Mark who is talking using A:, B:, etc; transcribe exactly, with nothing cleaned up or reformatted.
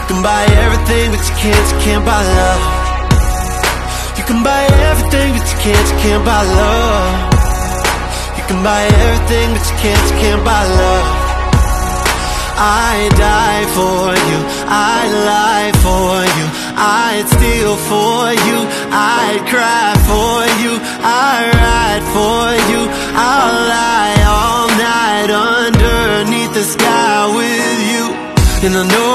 A: can buy everything, but you can't, you can't buy love. You can buy everything, but you can't, you can't buy love. You can buy everything, but you can't, you can't buy love. I'd die for you, I'd lie for you, I'd steal for you, I'd cry for you, I'd ride for you, I'll lie all night underneath the sky with you. And I know